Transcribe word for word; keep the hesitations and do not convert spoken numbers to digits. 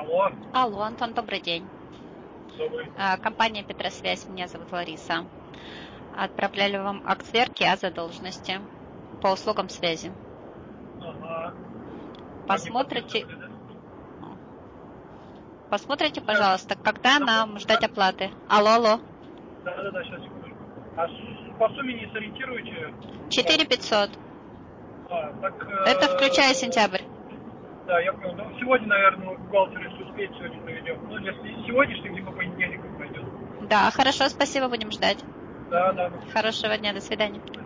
Алло. Алло, Антон, добрый день. Добрый. А, Компания Петросвязь, меня зовут Лариса. Отправляли вам акт сверки о задолженности по услугам связи. Ага. Посмотрите, Они подписывали, посмотрите, да? пожалуйста, когда Да, нам да, ждать оплаты. Алло, алло. да, да, да, сейчас, секундочку. А с- по сумме не сориентируете? четыре пятьсот. А, так, Это включая э, сентябрь. да, я понял. Ну, сегодня, наверное, бухгалтер, если успеет, сегодня проведем. Ну, если сегодняшний, либо понедельник пойдет. Да, хорошо, спасибо, будем ждать. Да, Мгм. да. Хорошего дня, до свидания.